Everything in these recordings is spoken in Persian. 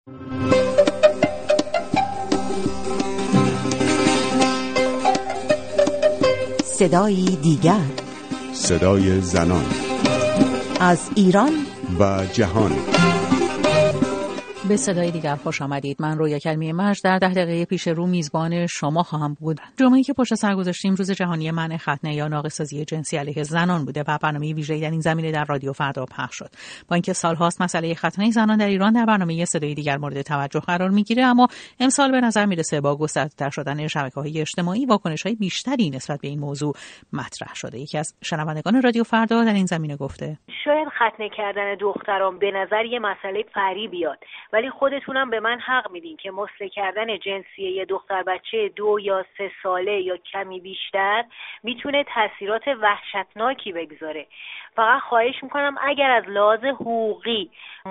صدای دیگر، صدای زنان از ایران و جهان. به صدای دیگر خوش آمدید. من رویا کلمی مرج در 10 دقیقه پیش رو میزبان شما خواهم بود. جمعه‌ای که پشت سر گذاشتیم روز جهانی منع ختنه یا ناقص‌سازی جنسی علیه زنان بوده و برنامه ویژه‌ای در این زمینه در رادیو فردا پخش شد. با اینکه سال‌هاست مسئله ختنه زنان در ایران در برنامه صدای دیگر مورد توجه قرار می‌گیره، اما امسال به نظر میرسه با گسترده‌تر شدن شبکه‌های اجتماعی واکنش‌های بیشتری نسبت به این موضوع مطرح شده. یکی از شنوندگان رادیو فردا در این زمینه گفته: شاید ختنه کردن دختران به نظر یه مسئله فری بیاد، ولی خودتونم به من حق میدین که مسله کردن جنسی یه دختر بچه 2 یا 3 ساله یا کمی بیشتر میتونه تاثیرات وحشتناکی بگذاره. فقط خواهش میکنم اگر از لحاظ حقوقی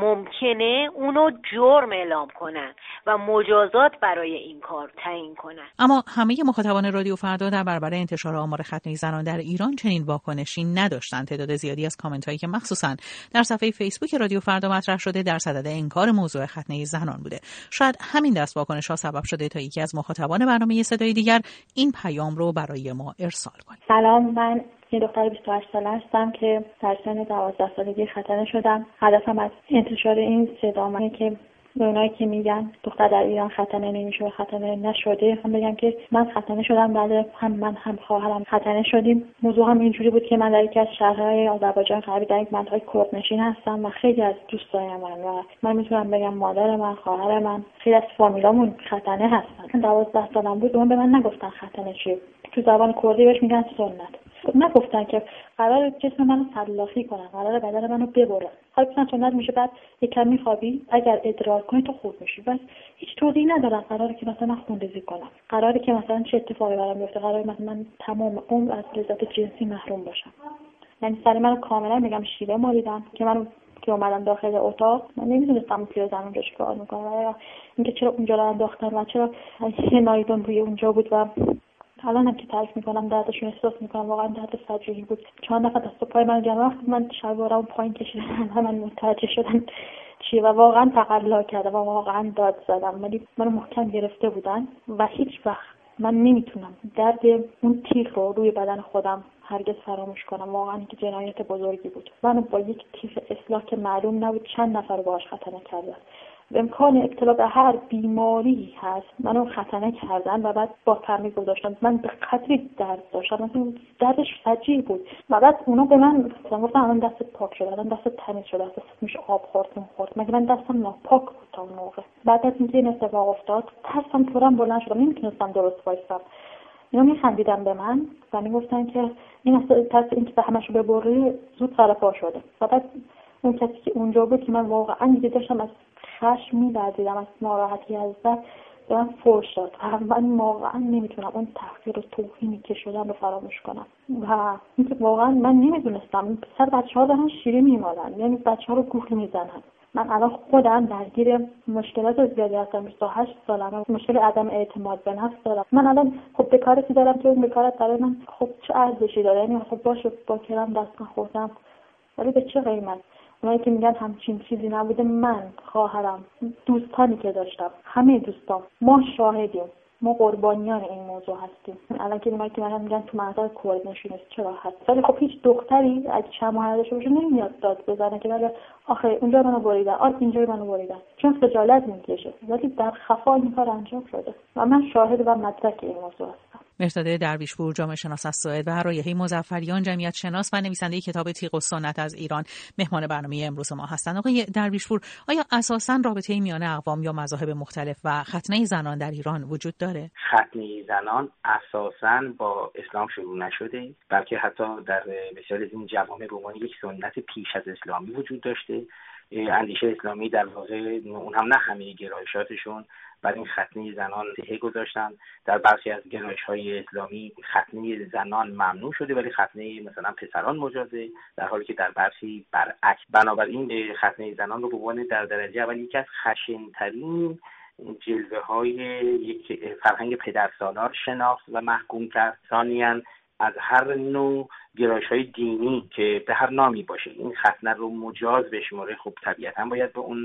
ممکنه اونو جرم اعلام کنن و مجازات برای این کار تعیین کنن. اما همه مخاطبان رادیو فردا در برابر انتشار آمار ختنه زنان در ایران چنین واکنشی نداشتند. تعداد زیادی از کامنت هایی که مخصوصا در صفحه فیسبوک رادیو فردا مطرح شده در صدد انکار موضوع ختنه زنان بوده. شاید همین دست واکنش ها سبب شده تا یکی از مخاطبان برنامه صدای دیگر این پیام رو برای ما ارسال کنه. سلام، من یه دختر 28 ساله هستم که در سن 12 سالگی ختنه شدم. هدفم از انتشار این صدامه که اونایی که میگن دختر در ایران ختنه نمیشه و ختنه نشده، هم بگم که من ختنه شدم، بله، هم من هم خواهرم ختنه شدیم. موضوع هم اینجوری بود که من در یکی از شهرهای آذربایجان غربی در یک منطقه کردنشین هستم و خیلی از دوستای من میتونم بگم مادر من، خواهر من، خیلی از فامیلامون ختنه هستن. 12 سالم بود اون به من نگفتن ختنه چیه. تو زبان کردی بهش میگن سنت. نگفتن که قراره جسم منو تلاخی کنن، قراره بدن منو ببرن. حالا مثلا سنت میشه بعد یک کمی خوابی، اگر ادرار کنی تو خوب میشی. بس هیچ توضیحی ندارن. قراره که مثلا خونریزی کنم، قراره که مثلا چه اتفاقی برام بیفته، قراره مثلا من تمام عمر از لذت جنسی محروم باشم. یعنی سر منو کاملا میگم شیره مالیدن که منو که اومدم داخل اتاق، من نمیدونستم پیرزن اونجا چیکار میکنه، اینکه چرا اونجا رو انداختن و چرا یه نایلون روی اونجا بود. و الانم که تعریف میکنم دردشون احساس میکنم، واقعا درد فجیعی بود. چند نفر دست و پای من جمع وقتی من شلوارم پایین کشیدن من متوجه شدن چیه و واقعا تقلا کردم و واقعا داد زدم، ولی منو محکم گرفته بودن و هیچ وقت من نمیتونم درد اون تیغ رو روی بدن خودم هرگز فراموش کنم. واقعا که جنایت بزرگی بود. منو با یک تیغ اصلاح که معلوم نبود چند نفر رو باهاش ختنه کردن. امکان ابتلا به هر بیماری هست منو ختنه کردن و بعد با تعمیر گذاشتن. من به قدری درد داشتم، مثلا دردش فجیع بود و بعد اونا به من گفتن الان دستت پاک شده، الان دستت تمیز شده، دستت میشه آب خورد. مگه من دستم ناپاک بود تا اون موقع؟ بعد از اینکه این اتفاق افتاد ترسم طورم بلند شدم، نمیتونستم درست وایسم. اینا میخندیدن به من و میگفتن که این اصلا ترس اینکه به همشو ببری زود سر پا شده. و بعد اون کسی که اونجا بود که من واقعا دیگه داشتم از خشم می‌لرزیدم، از ناراحتی از دست به من فحش داد و من واقعا نمیتونم اون تحقیر و توهینی که شدم رو فراموش کنم. و اینکه واقعا من نمیدونستم سر بچه‌ها دارن شیره میمالن، یعنی بچه‌ها رو گول میزنن. من الان خودم درگیر مشکلات زیادی هستم. 28 سالمه، مشکل عدم اعتماد به نفس دارم. من الان خب بکارتی دارم که اون بکارت برای من خب چه ارزشی داره؟ یعنی خب باشه با کرم دست نخوردم، ولی به چه قیمت؟ اونایی که میگن همچین چیزی نبوده، من، خواهرم، دوستانی که داشتم، همه دوستان، ما شاهدیم، ما قربانیان این موضوع هستیم. الان که اونایی که میگن تو منطقه کردنشین است چرا هست، ولی خب هیچ دختری اگه شماهر داشته باشه نمیاد داد بزنه که ولی آخه اونجا منو بریدن، اینجا منو بریدن، چون خجالت میکشه، ولی در خفا این کار انجام شده و من شاهد و مدرک این موضوع هستم. مهرداد درویشپور، جامعه شناس از سوئد و رایحه مظفریان، جمعیت شناس و نویسنده کتاب تیغ و سنت از ایران، مهمان برنامه امروز ما هستند. آقای درویشپور، آیا اساساً رابطه‌ای میان اقوام یا مذاهب مختلف و ختنه زنان در ایران وجود داره؟ ختنه زنان اساساً با اسلام شروع نشده، بلکه حتی در بسیاری از این جوامع به عنوان یک سنت پیش از اسلامی وجود داشته. اندیشه اسلامی در واقع اون هم نه همه گرایشاتشون برای این ختنه زنان دهه گذاشتن. در برخی از گرایش‌های اسلامی ختنه زنان ممنوع شده ولی ختنه مثلا پسران مجازه، در حالی که در برخی برعکس. بنابراین ختنه زنان رو به عنوان در درجه اول یکی از خشن‌ترین جلوه‌های یک فرهنگ پدرسالار شناخت و محکوم کرد. ثانیاً از هر نوع گرایش‌های دینی که به هر نامی باشه این ختنه رو مجاز بشماره. خب طبیعتاً باید به اون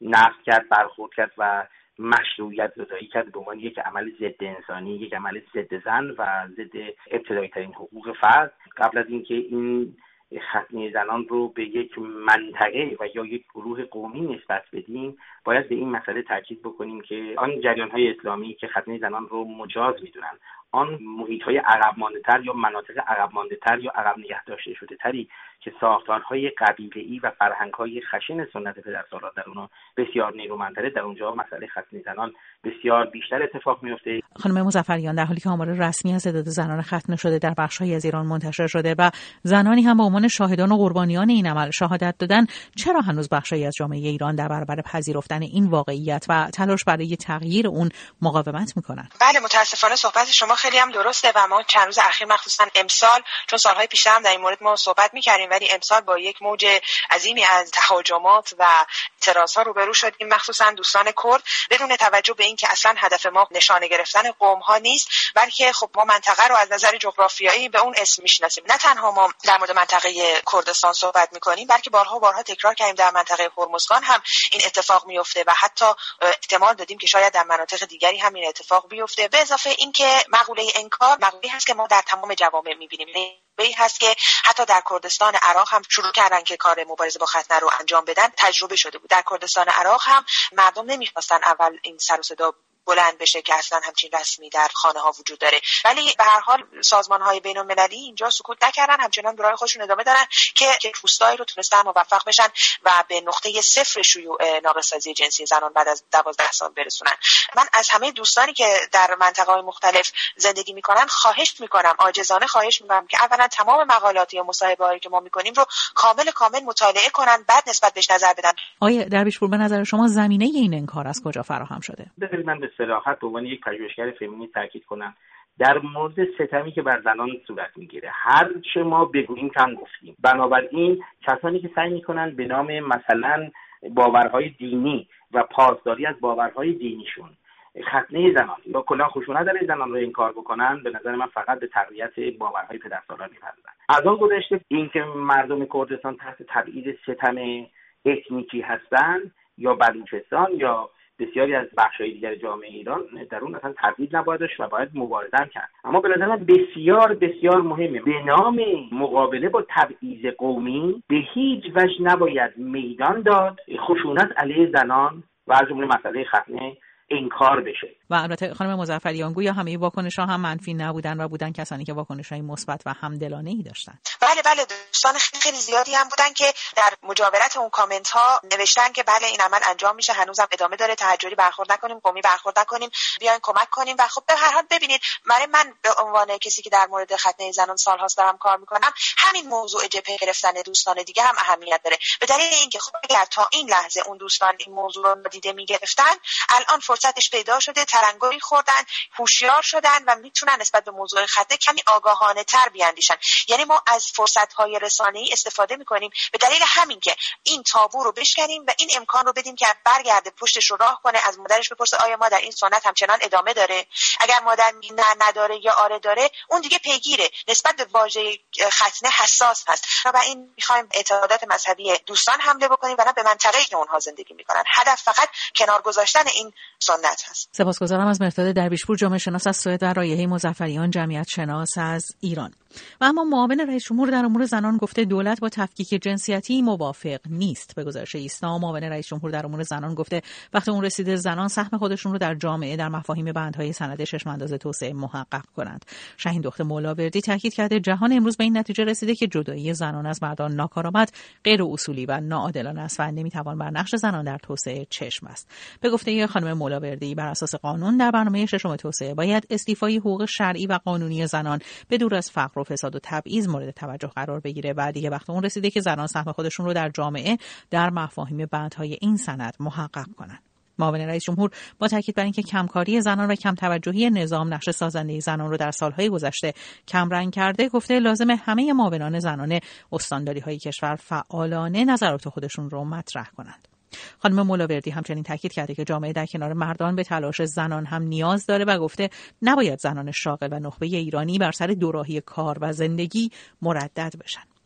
نقد کرد، برخورد کرد و مشروعیت زدایی کرد به عنوان یک عمل ضد انسانی، یک عمل ضد زن و ضد ابتدایی ترین حقوق فرد. قبل از اینکه این ختنه زنان رو به یک منطقه و یا یک گروه قومی نسبت بدیم، باید به این مسئله تاکید بکنیم که آن جریان‌های اسلامی که ختنه زنان رو مجاز می‌دونن، آن محیط‌های عقب مانده‌تر یا مناطق عقب مانده‌تر یا عقب نگه داشته شده تری که ساختارهای قبیله‌ای و فرهنگ‌های خشن سنت پدرسالار در اونها بسیار نیرومندتره، در اونجا مسئله ختنه زنان بسیار بیشتر اتفاق میفته. خانم مظفریان، در حالی که آمار رسمی از تعداد زنان ختنه شده در بخش‌هایی از ایران منتشر شده و زنانی هم به عنوان شاهدان و قربانیان این عمل شهادت دادن، چرا هنوز بخش‌هایی از جامعه ایران در برابر پذیرفتن این واقعیت و تلاش برای تغییر اون مقاومت می‌کنند؟ بله، متأسفانه صحبت شما خیلی هم درسته و ما چند روز اخیر مخصوصا امسال، چون سال‌های پیشتر هم در این مورد ما صحبت می‌کردیم، ولی امسال با یک موج عظیمی از تهاجمات و اعتراض‌ها روبرو شدیم، مخصوصا دوستان کرد، بدون توجه به اینکه اصلا هدف ما نشانه گرفتن قوم‌ها نیست، بلکه خب ما منطقه رو از نظر جغرافیایی به اون اسم می‌شناسیم. نه تنها ما در مورد منطقه کردستان صحبت می‌کنیم، بلکه بارها تکرار کردیم در منطقه هرمزگان هم این اتفاق میفته و حتی احتمال دادیم که شاید در مناطق دیگری هم این اتفاق بیفته. به اضافه اینکه مقوله انکار مقوله‌ای هست که ما در تمام جوامع می‌بینیم، به این هست که حتی در کردستان عراق هم شروع کردن که کار مبارزه با ختنه رو انجام بدن، تجربه شده بود. در کردستان عراق هم مردم نمی‌خواستن اول این سر و صدا بلند بشه که اصلا همچین رسمی در خانه ها وجود داره، ولی به هر حال سازمان های بین المللی اینجا سکوت نکردن، همچنان به راه خودشون ادامه دادن که روستایی رو تونستن موفق بشن و به نقطه صفر شیوع ناقص‌سازی جنسی زنان بعد از 12 سال برسونن. من از همه دوستانی که در منطقه‌های مختلف زندگی میکنن خواهش میکنم، عاجزانه خواهش میکنم که اولا تمام مقالات یا مصاحبه‌هایی که ما میکنیم رو کامل مطالعه کنن، بعد نسبت بهش نظر بدن. آقای درویشپور، به نظر شما زمینه این انکار از کجا فراهم شده؟ بذارید من به صراحت به عنوان یک پژوهشگر فمینیست تاکید کنم در مورد ستمی که بر زنان صورت میگیره. هر چه ما بگوییم کم گفتیم. بنابراین کسانی که سعی میکنن به نام مثلا باورهای دینی و پاسداری از باورهای دینیشون ختنه زنان یا کلا خشونت علیه زنان رو انکار بکنن، به نظر من فقط به تقویت باورهای پدرسالار می‌پردازن. از آن گذشته اینکه مردم کردستان تحت تبعید ستم اتنیکی هستن یا بلوچستان یا بسیاری از بخش‌های دیگر جامعه ایران، در اون اصلا تبعید نباید داشت و باید مبارزه کرد. اما به نظر من بسیار مهمه به نام مقابله با تبعیض قومی به هیچ وجه نباید میدان داد خشونت علیه زنان و از جمله مسئله ختنه انکار بشه. و البته خانم مظفریان، گویا همه واکنش‌ها هم منفی نبودن و بودن کسانی که واکنش‌های مثبت و همدلانه‌ای داشتن. بله، دوستان خیلی زیادی هم بودن که در مجاورت اون کامنت‌ها نوشتن که بله این عمل انجام میشه، هنوزم ادامه داره، تحجری برخورد نکنیم، قومی برخورد نکنیم، بیاین کمک کنیم. و خب به هر حال ببینید، من به عنوان کسی که در مورد ختنه زنان سال‌هاست دارم کار میکنم، همین موضوع جبهه گرفتن دوستان دیگه هم اهمیت داره، به دلیل اینکه خب اگر تا این لحظه اون دوستان این موضوع رو دیده میگرفتن، الان فرصتش پیدا شده، تلنگری خوردن، هوشیار شدن و میتونن نسبت به موضوع ختنه کمی آگاهانه تر بیاندیشن. یعنی ما از فرصت‌های رسانه‌ای استفاده می‌کنیم به دلیل همین که این تابو رو بشکنیم و این امکان رو بدیم که برگرده پشتش رو راه کنه، از مادرش بپرسه آیا مادر این سنت همچنان ادامه داره؟ اگر مادر نه نداره یا آره داره، اون دیگه پیگیره، نسبت به واژه ختنه حساس هست. و این می‌خوایم اعتقادات مذهبی دوستان حمله بکنیم و نه به منطقه‌ای که اونها زندگی می‌کنن. هدف فقط کنار گذاشتن این سنت هست. سپاسگزارم از مهرداد درویشپور، جامعه شناس از سوئد و رایحه مظفریان، جمعیت شناس از ایران. و اما معاون رئیس جمهور در امور زنان گفته دولت با تفکیک جنسیتی موافق نیست. به گزارش ایسنا، معاون رئیس جمهور در امور زنان گفته وقتی اون رسیده زنان سهم خودشون رو در جامعه در مفاهیم بندهای سند چشم‌انداز توسعه محقق کنند. شاهین دختر مولاوردی تاکید کرده جهان امروز به این نتیجه رسیده که جدایی زنان از مردان ناکارآمد، غیر اصولی و ناعادلانه است و نمیتوان بر نقش زنان در توسعه چشم است. به گفته خانم مولاوردی، بر اساس قانون در برنامه ششم توسعه باید استیفای حقوق شرعی و قانونی زنان به دور از فقر و فساد و تبعیض مورد توجه قرار بگیره و دیگه وقت اون رسیده که زنان سهم خودشون رو در جامعه در مفاهیم بندهای این سند محقق کنند. معاون رئیس جمهور با تاکید بر اینکه کمکاری زنان و کم توجهی نظام نقش سازنده زنان رو در سالهای گذشته کمرنگ کرده، گفته لازم همه معاونان زنان استانداری‌های کشور فعالانه نظرات خودشون رو مطرح کنند. خانم مولاوردی همچنین تاکید کرده که جامعه در کنار مردان به تلاش زنان هم نیاز داره و گفته نباید زنان شاغل و نخبه ایرانی بر سر دوراهی کار و زندگی مردد بشن.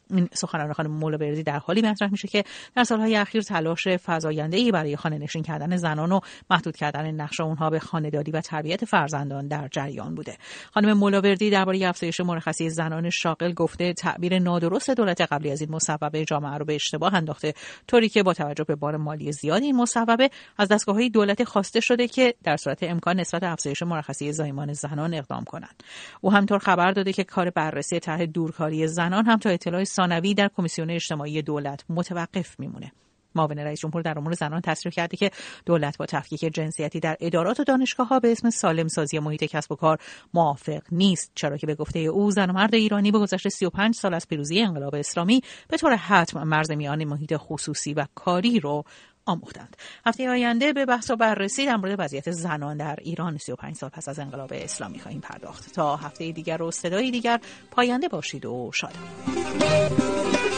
این سخنان خانم مولاوردی در حالی مطرح میشه که در سالهای اخیر تلاش فزاینده‌ای برای خانه‌نشین کردن زنان و محدود کردن نقش اونها به خانه‌داری و تربیت فرزندان در جریان بوده. خانم مولاوردی درباره افزایش مرخصی زنان شاغل گفته تعبیر نادرست دولت قبلی از این مصوبه جامعه رو به اشتباه انداخته، طوری که با توجه به بار مالی زیاد این مصوبه از دستگاه‌های دولتی خواسته شده که در صورت امکان نسبت افزایش مرخصی زایمان زنان اقدام کنند. او همینطور خبر داده که کار بررسی طرح دورکاری زنان هم تا اطلاع ثانوی در کمیسیون اجتماعی دولت متوقف میمونه. معاون رئیس جمهور در امور زنان تصریح کرده که دولت با تفکیک جنسیتی در ادارات و دانشگاه‌ها به اسم سالم سازی محیط کسب و کار موافق نیست، چرا که به گفته او زن و مرد ایرانی به گذشت 35 سال از پیروزی انقلاب اسلامی به طور حتم مرز میان محیط خصوصی و کاری رو آموختند. هفته آینده به بحث و بررسی در مورد وضعیت زنان در ایران 35 سال پس از انقلاب اسلامی خواهیم پرداخت. تا هفته دیگر و صدای دیگر پاینده باشید و شاد.